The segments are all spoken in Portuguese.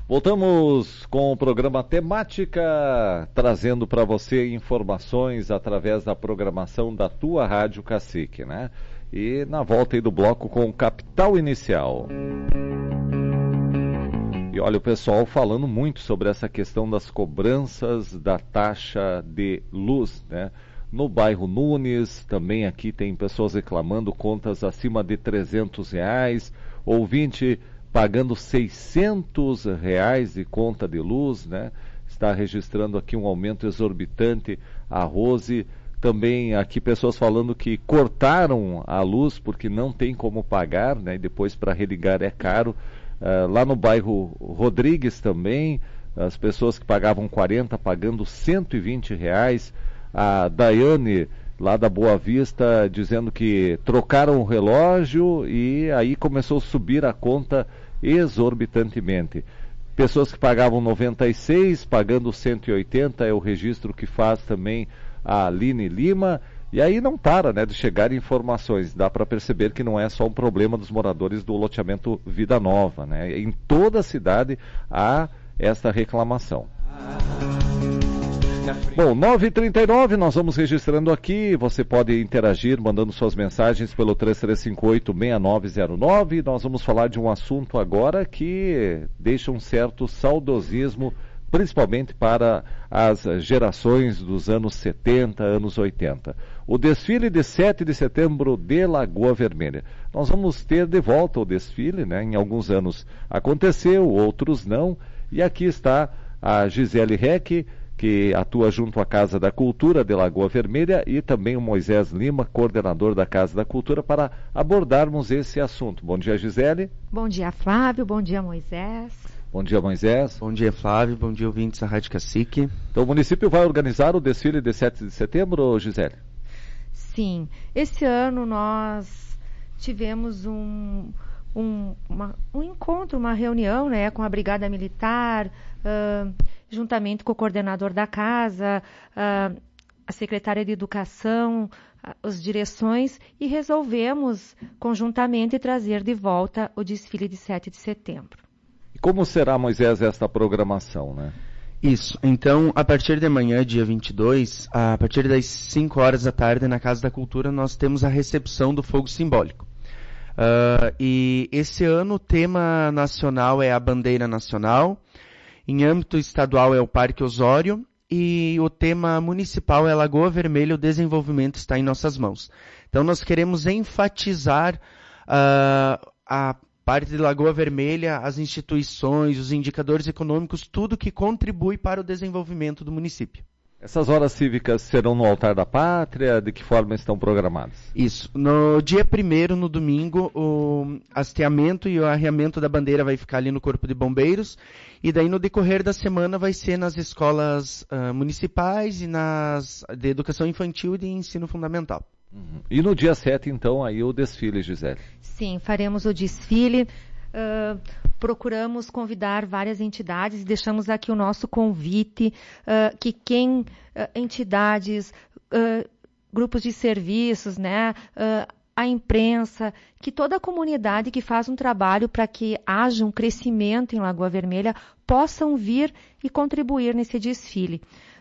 Voltamos com o programa Temática, trazendo para você informações através da programação da tua Rádio Cacique, né? E na volta aí do bloco com o Capital Inicial. E olha, o pessoal falando muito sobre essa questão das cobranças da taxa de luz, né? No bairro Nunes, também aqui tem pessoas reclamando contas acima de R$300, ouvinte pagando R$600 de conta de luz, né? Está registrando aqui um aumento exorbitante. A Rose, também aqui pessoas falando que cortaram a luz porque não tem como pagar, né? E depois para religar é caro. Lá no bairro Rodrigues também, as pessoas que pagavam 40 pagando R$120. A Daiane, lá da Boa Vista, dizendo que trocaram o relógio e aí começou a subir a conta exorbitantemente. Pessoas que pagavam 96, pagando 180, é o registro que faz também a Aline Lima. E aí não para, né, de chegar informações. Dá para perceber que não é só um problema dos moradores do loteamento Vida Nova, né? Em toda a cidade há esta reclamação. Bom, 9h39, nós vamos registrando aqui. Você pode interagir mandando suas mensagens pelo 3358-6909. Nós vamos falar de um assunto agora que deixa um certo saudosismo, principalmente para as gerações dos anos 70, anos 80. O desfile de 7 de setembro de Lagoa Vermelha. Nós vamos ter de volta o desfile, né? Em alguns anos aconteceu, outros não. E aqui está a Gisele Reck, que atua junto à Casa da Cultura de Lagoa Vermelha, e também o Moisés Lima, coordenador da Casa da Cultura, para abordarmos esse assunto. Bom dia, Gisele. Bom dia, Flávio. Bom dia, Moisés. Bom dia, Moisés. Bom dia, Flávio. Bom dia, ouvintes da Rádio Cacique. Então, o município vai organizar o desfile de 7 de setembro, Gisele? Sim. Esse ano nós tivemos um encontro, uma reunião, né, com a Brigada Militar, juntamente com o coordenador da casa, a secretária de Educação, as direções, e resolvemos conjuntamente trazer de volta o desfile de 7 de setembro. E como será, Moisés, esta programação, né? Isso. Então, a partir de amanhã, dia 22, a partir das 5 horas da tarde, na Casa da Cultura, nós temos a recepção do fogo simbólico. E esse ano o tema nacional é a bandeira nacional, em âmbito estadual é o Parque Osório, e o tema municipal é Lagoa Vermelha, o desenvolvimento está em nossas mãos. Então nós queremos enfatizar a parte de Lagoa Vermelha, as instituições, os indicadores econômicos, tudo que contribui para o desenvolvimento do município. Essas horas cívicas serão no Altar da Pátria? De que forma estão programadas? Isso. No dia 1º, no domingo, o hasteamento e o arreamento da bandeira vai ficar ali no Corpo de Bombeiros. E daí, no decorrer da semana, vai ser nas escolas municipais e nas de educação infantil e de ensino fundamental. Uhum. E no dia 7, então, aí o desfile, Gisele? Sim, faremos o desfile. Procuramos convidar várias entidades e deixamos aqui o nosso convite que entidades, grupos de serviços, né, a imprensa, que toda a comunidade que faz um trabalho para que haja um crescimento em Lagoa Vermelha possam vir e contribuir nesse desfile.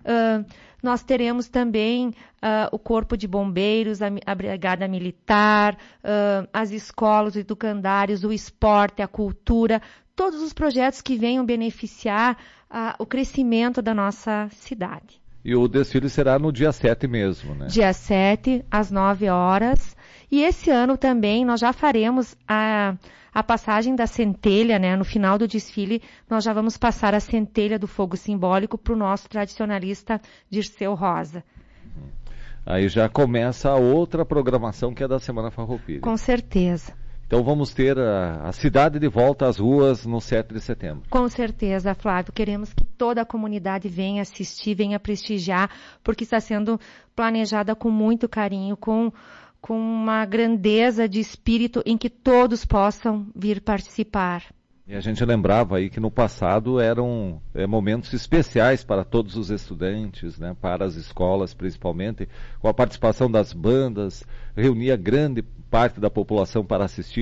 Nós teremos também o Corpo de Bombeiros, a Brigada Militar, as escolas, os educandários, o esporte, a cultura, todos os projetos que venham beneficiar o crescimento da nossa cidade. E o desfile será no dia 7 mesmo, né? Dia 7, às 9 horas. E esse ano também nós já faremos a passagem da centelha, né? No final do desfile, nós já vamos passar a centelha do fogo simbólico para o nosso tradicionalista Dirceu Rosa. Aí já começa a outra programação, que é da Semana Farroupilha. Com certeza. Então vamos ter a cidade de volta às ruas no 7 de setembro. Com certeza, Flávio. Queremos que toda a comunidade venha assistir, venha prestigiar, porque está sendo planejada com muito carinho, com uma grandeza de espírito em que todos possam vir participar. E a gente lembrava aí que no passado eram momentos especiais para todos os estudantes, né, para as escolas principalmente, com a participação das bandas, reunia grande parte da população para assistir.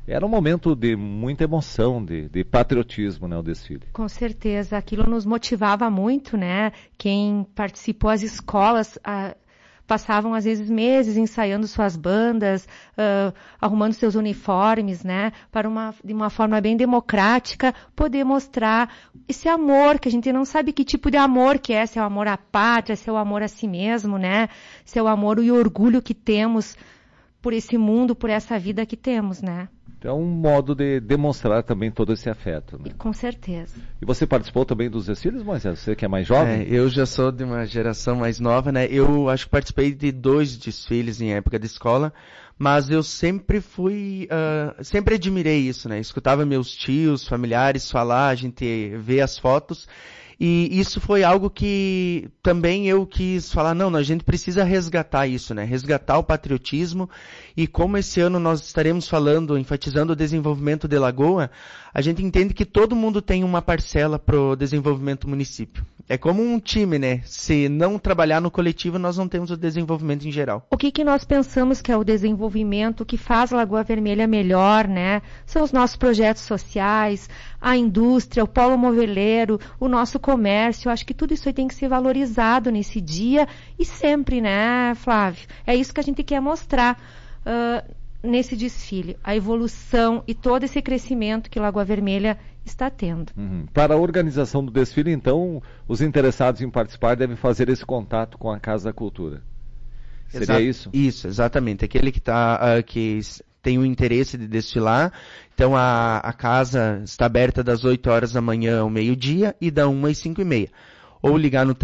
Era um momento de muita emoção, de patriotismo, né, o desfile. Com certeza, aquilo nos motivava muito, né? Quem participou, as escolas passavam às vezes meses ensaiando suas bandas, arrumando seus uniformes, né? De uma forma bem democrática, poder mostrar esse amor, que a gente não sabe que tipo de amor que é, se é o amor à pátria, se é o amor a si mesmo, né? Se é o amor e o orgulho que temos por esse mundo, por essa vida que temos, né? É um modo de demonstrar também todo esse afeto, né? Com certeza. E você participou também dos desfiles, Moisés? Você que é mais jovem? Eu já sou de uma geração mais nova, né? Eu acho que participei de 2 desfiles em época de escola, mas eu sempre sempre admirei isso, né? Escutava meus tios, familiares falar, a gente vê as fotos. E isso foi algo que também eu quis falar, não, a gente precisa resgatar isso, né? Resgatar o patriotismo. E como esse ano nós estaremos enfatizando o desenvolvimento de Lagoa, a gente entende que todo mundo tem uma parcela pro desenvolvimento do município. É como um time, né? Se não trabalhar no coletivo, nós não temos o desenvolvimento em geral. O que nós pensamos que é o desenvolvimento que faz Lagoa Vermelha melhor, né? São os nossos projetos sociais, a indústria, o polo moveleiro, o nosso comércio. Eu acho que tudo isso aí tem que ser valorizado nesse dia e sempre, né, Flávio? É isso que a gente quer mostrar nesse desfile. A evolução e todo esse crescimento que Lagoa Vermelha está tendo. Para a organização do desfile, então, os interessados em participar devem fazer esse contato com a Casa da Cultura. Seria isso? Isso, exatamente. Aquele que tem o interesse de desfilar. Então, a casa está aberta das 8 horas da manhã ao meio-dia e da 1 às 5h30. Ou ligar no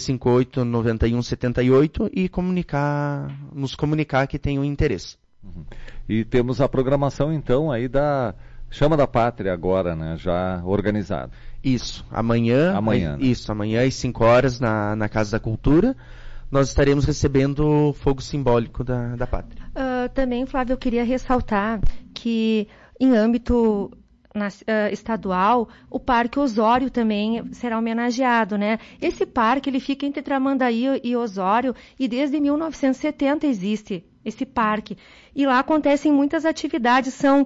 3358-9178 e nos comunicar que tem o interesse. E temos a programação, então, aí da Chama da Pátria agora, né? Já organizado. Isso. Amanhã. Né? Isso. Amanhã às 5 horas na Casa da Cultura, nós estaremos recebendo o fogo simbólico da Pátria. Também, Flávio, eu queria ressaltar que em âmbito estadual, o Parque Osório também será homenageado, né? Esse parque, ele fica entre Tramandaí e Osório e desde 1970 existe esse parque. E lá acontecem muitas atividades, são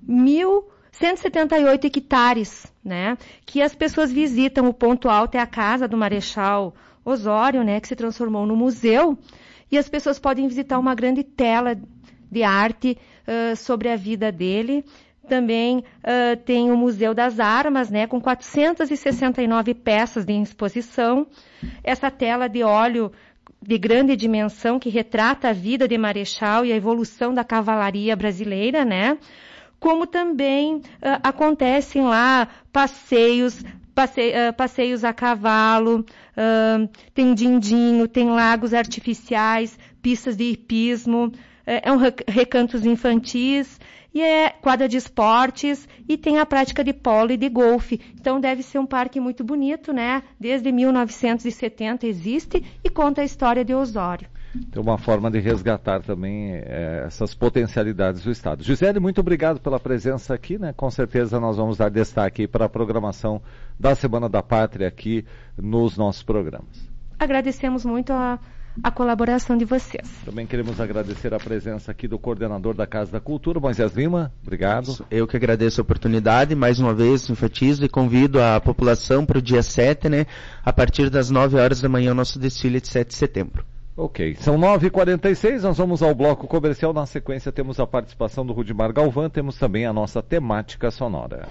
1.178 hectares, né? Que as pessoas visitam. O ponto alto é a casa do Marechal Osório, né? Que se transformou no museu. E as pessoas podem visitar uma grande tela de arte sobre a vida dele. Também tem o Museu das Armas, né, com 469 peças de exposição. Essa tela de óleo de grande dimensão que retrata a vida de Marechal e a evolução da cavalaria brasileira, né? Como também acontecem lá passeios a cavalo, tem dindinho, tem lagos artificiais, pistas de hipismo, recantos infantis, e é quadra de esportes, e tem a prática de polo e de golfe. Então deve ser um parque muito bonito, né? Desde 1970 existe e conta a história de Osório. Tem uma forma de resgatar também essas potencialidades do Estado. Gisele, muito obrigado pela presença aqui, né? Com certeza nós vamos dar destaque para a programação da Semana da Pátria aqui nos nossos programas. Agradecemos muito a colaboração de vocês. Também queremos agradecer a presença aqui do coordenador da Casa da Cultura, Moisés Lima. Obrigado. Eu que agradeço a oportunidade, mais uma vez enfatizo e convido a população para o dia 7, né? A partir das 9 horas da manhã, o nosso desfile de 7 de setembro. Ok, são 9h46, nós vamos ao bloco comercial. Na sequência temos a participação do Rudimar Galvão, temos também a nossa temática sonora.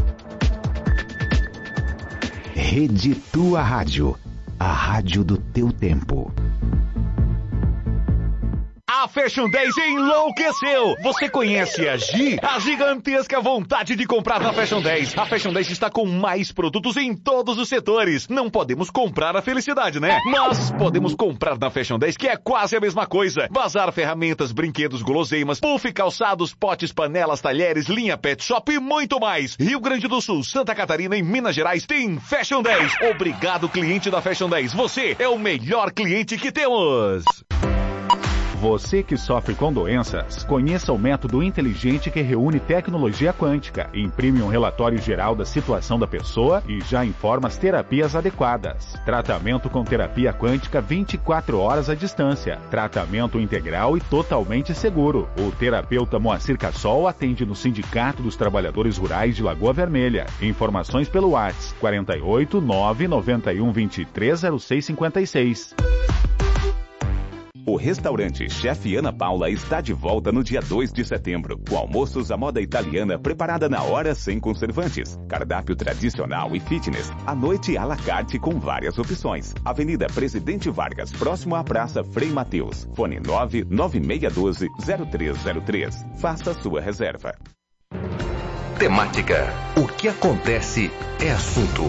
Rede Tua Rádio, a rádio do teu tempo. A Fashion 10 enlouqueceu! Você conhece a Gi? A gigantesca vontade de comprar na Fashion 10. A Fashion 10 está com mais produtos em todos os setores. Não podemos comprar a felicidade, né? Mas podemos comprar na Fashion 10, que é quase a mesma coisa. Bazar, ferramentas, brinquedos, guloseimas, puff, calçados, potes, panelas, talheres, linha pet shop e muito mais. Rio Grande do Sul, Santa Catarina e Minas Gerais tem Fashion 10. Obrigado, cliente da Fashion 10. Você é o melhor cliente que temos. Você que sofre com doenças, conheça o método inteligente que reúne tecnologia quântica, imprime um relatório geral da situação da pessoa e já informa as terapias adequadas. Tratamento com terapia quântica 24 horas à distância. Tratamento integral e totalmente seguro. O terapeuta Moacir Cassol atende no Sindicato dos Trabalhadores Rurais de Lagoa Vermelha. Informações pelo WhatsApp 48 991 23 0656. O restaurante Chefe Ana Paula está de volta no dia 2 de setembro, com almoços à moda italiana preparada na hora sem conservantes, cardápio tradicional e fitness, à noite à la carte com várias opções. Avenida Presidente Vargas, próximo à Praça Frei Mateus. Fone 99612-0303. Faça sua reserva. Temática. O que acontece é assunto.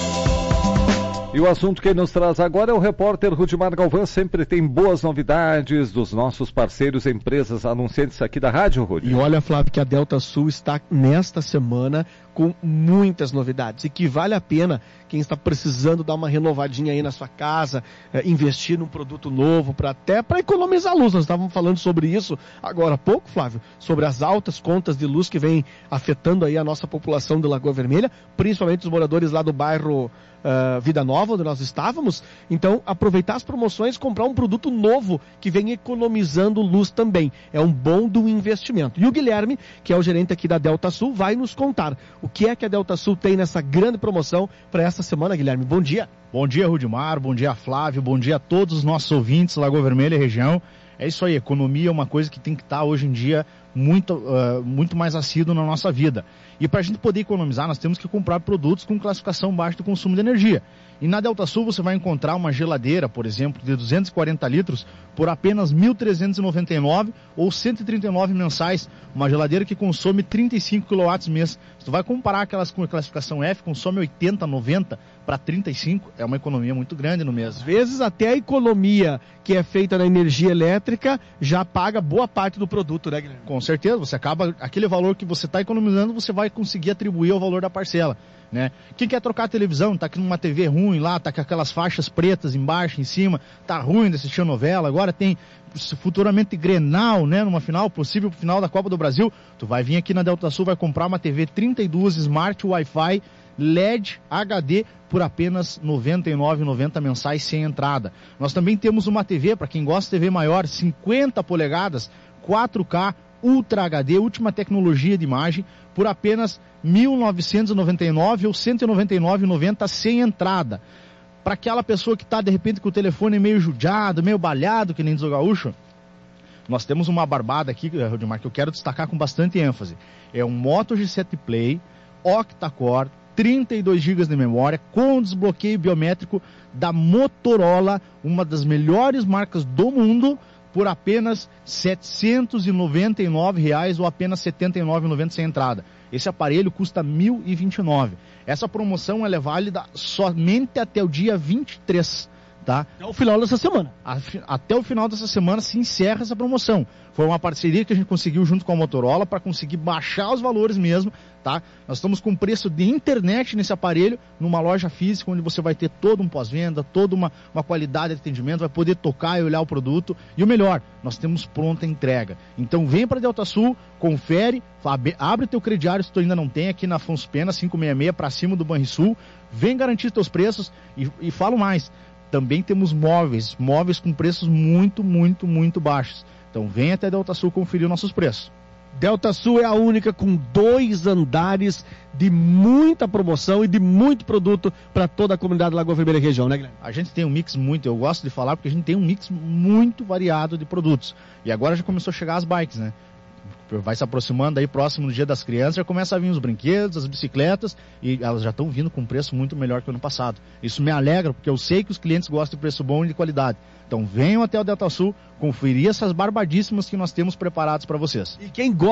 E o assunto que nos traz agora é o repórter Rudimar Galvão. Sempre tem boas novidades dos nossos parceiros, empresas anunciantes aqui da Rádio, Rudi. E olha, Flávio, que a Delta Sul está nesta semana com muitas novidades e que vale a pena quem está precisando dar uma renovadinha aí na sua casa, investir num produto novo, até para economizar luz. Nós estávamos falando sobre isso agora há pouco, Flávio, sobre as altas contas de luz que vem afetando aí a nossa população de Lagoa Vermelha, principalmente os moradores lá do bairro Vida Nova, onde nós estávamos. Então, aproveitar as promoções, comprar um produto novo que vem economizando luz também. É um bom do investimento. E o Guilherme, que é o gerente aqui da Delta Sul, vai nos contar o que é que a Delta Sul tem nessa grande promoção para essa semana, Guilherme. Bom dia. Bom dia, Rudimar. Bom dia, Flávio. Bom dia a todos os nossos ouvintes, Lagoa Vermelha e região. É isso aí, economia é uma coisa que tem que estar hoje em dia muito mais assíduo na nossa vida. E para a gente poder economizar, nós temos que comprar produtos com classificação baixa do consumo de energia. E na Delta Sul você vai encontrar uma geladeira, por exemplo, de 240 litros por apenas R$ 1.399 ou R$ 139 mensais. Uma geladeira que consome 35 kW mês. Se tu vai comparar aquelas com a classificação F, consome 80, 90 para 35, é uma economia muito grande no mês. Às vezes até a economia que é feita na energia elétrica já paga boa parte do produto, né, Guilherme? Com certeza, você acaba, aquele valor que você está economizando, você vai conseguir atribuir ao valor da parcela, né? Quem quer trocar a televisão, está aqui numa TV ruim lá, está com aquelas faixas pretas embaixo, em cima, tá ruim de assistir a novela, agora tem futuramente Grenal, né, numa final, possível final da Copa do Brasil, tu vai vir aqui na Delta Sul, vai comprar uma TV 32 Smart Wi-Fi LED HD por apenas R$ 99,90 mensais sem entrada. Nós também temos uma TV, para quem gosta de TV maior, 50 polegadas, 4K, Ultra HD, última tecnologia de imagem, por apenas R$ 1.999 ou R$ 199,90 sem entrada. Para aquela pessoa que está de repente com o telefone meio judiado, meio balhado, que nem diz o gaúcho, nós temos uma barbada aqui, Rodimar, que eu quero destacar com bastante ênfase. É um Moto G7 Play, octa-core, 32 GB de memória, com desbloqueio biométrico da Motorola, uma das melhores marcas do mundo, por apenas R$ 799 ou apenas R$ 79,90 sem entrada. Esse aparelho custa R$ 1.029. Essa promoção ela é válida somente até o dia 23, tá? Até o final dessa semana. Até o final dessa semana se encerra essa promoção. Foi uma parceria que a gente conseguiu junto com a Motorola para conseguir baixar os valores mesmo, tá? Nós estamos com preço de internet nesse aparelho, numa loja física, onde você vai ter todo um pós-venda, toda uma qualidade de atendimento, vai poder tocar e olhar o produto. E o melhor, nós temos pronta entrega. Então vem para Delta Sul, confere, abre teu crediário se tu ainda não tem, aqui na Afonso Pena, 566, para cima do Banrisul. Vem garantir teus preços e falo mais. Também temos móveis com preços muito, muito, muito baixos. Então vem até Delta Sul conferir nossos preços. Delta Sul é a única com 2 andares de muita promoção e de muito produto para toda a comunidade Lagoa Vermelha região, né, Guilherme? A gente tem um mix eu gosto de falar porque a gente tem um mix muito variado de produtos. E agora já começou a chegar as bikes, né? Vai se aproximando aí próximo do Dia das Crianças, já começa a vir os brinquedos, as bicicletas, e elas já estão vindo com preço muito melhor que o ano passado. Isso me alegra, porque eu sei que os clientes gostam de preço bom e de qualidade. Então venham até o Delta Sul conferir essas barbadíssimas que nós temos preparadas para vocês. E quem gosta